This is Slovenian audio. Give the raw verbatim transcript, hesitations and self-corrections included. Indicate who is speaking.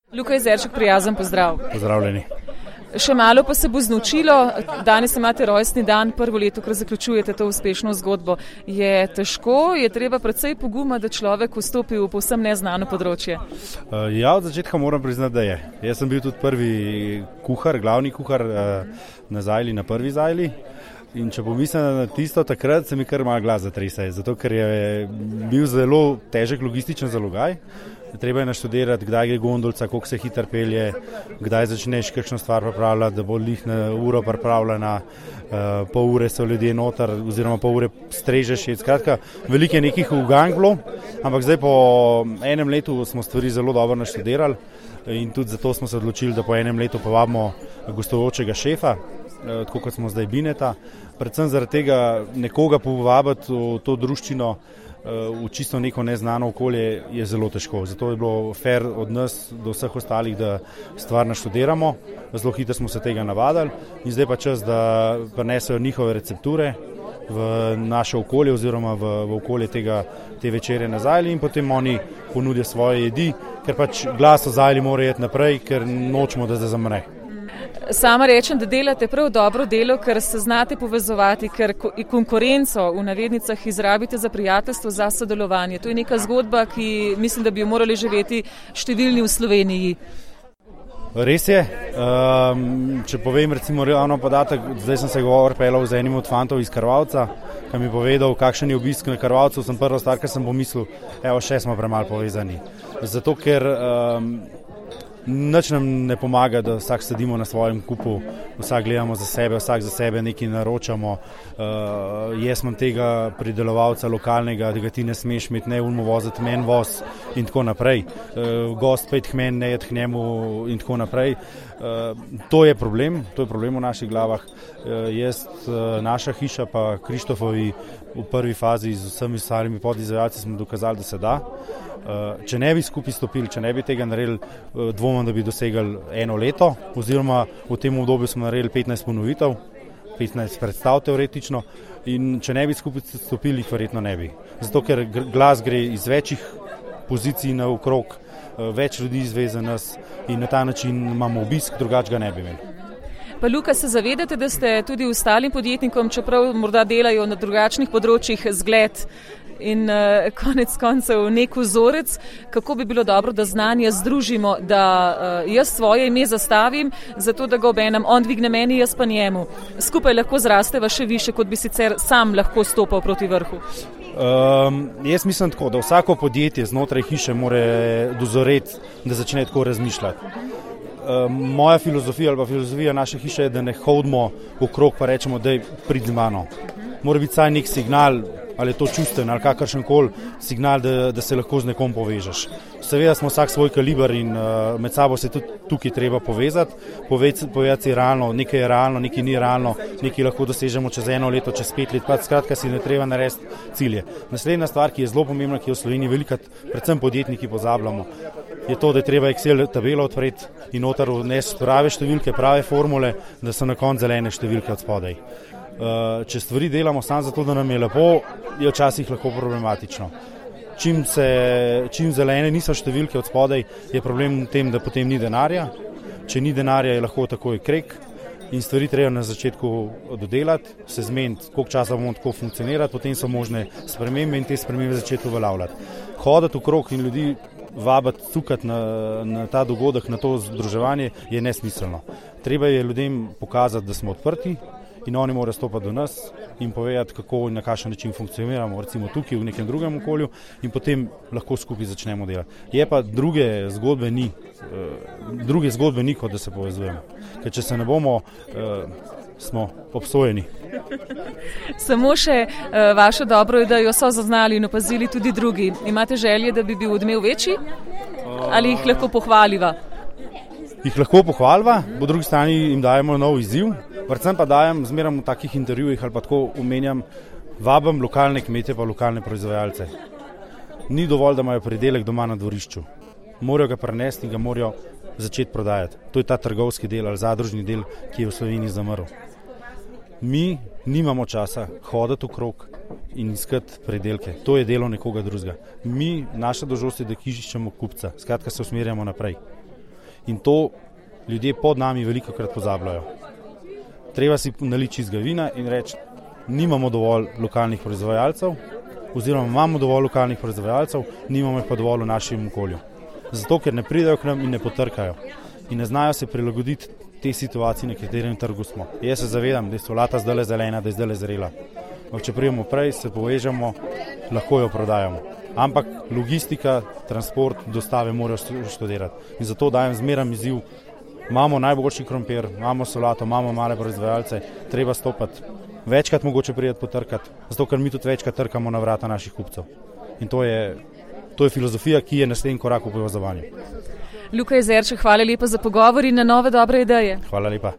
Speaker 1: Luka Jezerček, prijazen pozdrav.
Speaker 2: Pozdravljeni.
Speaker 1: Še malo pa se bo znočilo. Danes imate rojstni dan, prvo leto, kar zaključujete to uspešno zgodbo. Je težko, je treba precej poguma, da človek vstopi v povsem neznano področje?
Speaker 2: Ja, od začetka moram priznati, da je. Jaz sem bil tudi prvi kuhar, glavni kuhar na Zajli, na prvi Zajli. In če pomislim na tisto, takrat se mi kar malo glas zatrese, zato ker je bil zelo težek logističen zalogaj. Treba je naštudirati, kdaj gre gondolca, koliko se hitro pelje, kdaj začneš kakšno stvar pripravljati, da bo lih na uro pripravljena, uh, pol ure so ljudje noter, oziroma pol ure strežeš. Skratka, veliko je nekih ugank bilo, ampak zdaj po enem letu smo stvari zelo dobro naštudirali in tudi zato smo se odločili, da po enem letu povabimo gostujočega šefa, uh, tako kot smo zdaj Bineta. Predvsem zaradi tega nekoga povabiti v to druščino, v čisto neko neznano okolje je zelo težko. Zato je bilo fair od nas do vseh ostalih, da stvar naštudiramo. Zelo hitro smo se tega navadili in zdaj pa čas, da prinesejo njihove recepture v naše okolje oziroma v, v okolje tega, te večere na Zajli in potem oni ponudijo svoje jedi, ker pač glas o Zajli mora iti naprej, ker nočemo, da se zamre.
Speaker 1: Sama rečem, da delate prav dobro delo, ker se znate povezovati, ker konkurenco v navednicah izrabite za prijateljstvo, za sodelovanje. To je neka zgodba, ki mislim, da bi jo morali živeti številni v Sloveniji.
Speaker 2: Res je. Um, če povem recimo ravno podatek, zdaj sem se govor pelal z enim od fantov iz Krvavca, ki mi je povedal, kakšen je obisk na Krvavcu. Sem prva stvar, kar sem pomislil, evo, še smo premalo povezani. Zato, ker um, nič nam ne pomaga, da vsak sedimo na svojem kupu, vsak gledamo za sebe, vsak za sebe nekaj naročamo. Uh, jaz imam tega pridelovalca lokalnega, da ga ti ne smeš imeti, ne unmo voziti, men voz in tako naprej. Uh, gost pejt k meni, ne jed k njemu in tako naprej. Uh, to je problem, to je problem v naših glavah. Uh, jaz, uh, naša hiša pa Krištofovi v prvi fazi z vsemi ostalimi podizvajalci smo dokazali, da se da. Uh, če ne bi skupaj stopili, če ne bi tega naredili, uh, dvomim, da bi dosegali eno leto, oziroma v tem obdobju smo naredili petnajst ponovitev, petnajst predstav teoretično in če ne bi skupaj stopili, jih verjetno ne bi. Zato, ker glas gre iz večjih pozicij naokrog, uh, več ljudi izve za nas in na ta način imamo obisk, drugače ga ne bi imeli.
Speaker 1: Pa Luka, se zavedate, da ste tudi ostalim podjetnikom, čeprav morda delajo na drugačnih področjih, zgled in uh, konec koncev nek vzorec, kako bi bilo dobro, da znanje združimo, da uh, jaz svoje ime zastavim, zato da ga obenem on dvigne meni, jaz pa njemu. Skupaj lahko zrasteva še više, kot bi sicer sam lahko stopal proti vrhu.
Speaker 2: Um, jaz mislim tako, da vsako podjetje znotraj hiše mora dozoreti, da začne tako razmišljati. Moja filozofija ali pa filozofija naše hiše je, da ne hodimo okrog pa rečemo, da pridi z mano. Mora biti saj nek signal, ali je to čusten ali kakršen koli signal, da, da se lahko z nekom povežeš. Seveda smo vsak svoj kaliber in uh, med sabo se tudi tukaj treba povezati, povedati realno, nekaj je realno, nekaj ni realno, nekaj lahko dosežemo čez eno leto, čez pet let, pa skratka si ne treba narediti cilje. Naslednja stvar, ki je zelo pomembna, ki je v Sloveniji velikrat, predvsem podjetniki pozabljamo, je to, da je treba Excel tabelo odpreti in noter vnesti prave številke, prave formule, da so na koncu zelene številke od spodaj. Če stvari delamo samo zato, da nam je lepo, je včasih lahko problematično. Čim, se, čim zelene niso številke od spodaj, je problem v tem, da potem ni denarja. Če ni denarja, je lahko takoj krek in stvari treba na začetku dodelati, se zmeniti, koliko časa bomo tako funkcionirati, potem so možne spremembe in te spremembe začeti uveljavljati. Hoditi okrog in ljudi vabiti, cukati na, na ta dogodek, na to združevanje je nesmiselno. Treba je ljudem pokazati, da smo odprti in oni morajo stopati do nas in povedati, kako in na kakšen način funkcioniramo, recimo tukaj v nekem drugem okolju in potem lahko skupaj začnemo delati. Je pa druge zgodbe ni, druge zgodbe ni, kot da se povezujemo. Ker če se ne bomo, smo obsojeni.
Speaker 1: Samo še uh, vašo dobro idejo so zaznali in opazili tudi drugi. Imate želje, da bi bil odmev večji? Ali jih lahko pohvaliva?
Speaker 2: Jih lahko pohvaliva, po drugi strani jim dajemo nov izziv. Predvsem pa dajem zmeram v takih intervjujih ali pa tako omenjam, vabim lokalne kmete pa lokalne proizvajalce. Ni dovolj, da imajo pridelek doma na dvorišču. Morajo ga prenesti in ga morajo začeti prodajati. To je ta trgovski del ali zadružni del, ki je v Sloveniji zamrl. Mi nimamo časa hoditi okrog in iskati predelke. To je delo nekoga drugega. Mi, naša dolžnost je, da iščemo kupca. Skratka, se usmerjamo naprej. In to ljudje pod nami veliko krat pozabljajo. Treba si naliti čistega vina in reči, nimamo dovolj lokalnih proizvajalcev, oziroma imamo dovolj lokalnih proizvajalcev, nimamo jih pa dovolj v našem okolju. Zato, ker ne pridejo k nam in ne potrkajo. In ne znajo se prilagoditi te situaciji, na katerem trgu smo. Jaz se zavedam, da je solata zdaj zelena, da je zdaj zrela. Če prijemo prej, se povežemo, lahko jo prodajamo. Ampak logistika, transport, dostave morajo študirati. In zato dajem zmeram izziv, imamo najboljši krompir, imamo solato, imamo male proizvajalce, treba stopati. Večkrat mogoče prijeti potrkati, zato ker mi tudi večkrat trkamo na vrata naših kupcev. In to je, to je filozofija, ki je naslednji korak v povezovanju.
Speaker 1: Luka Jezerček, hvala lepa za pogovor in na nove dobre ideje.
Speaker 2: Hvala lepa.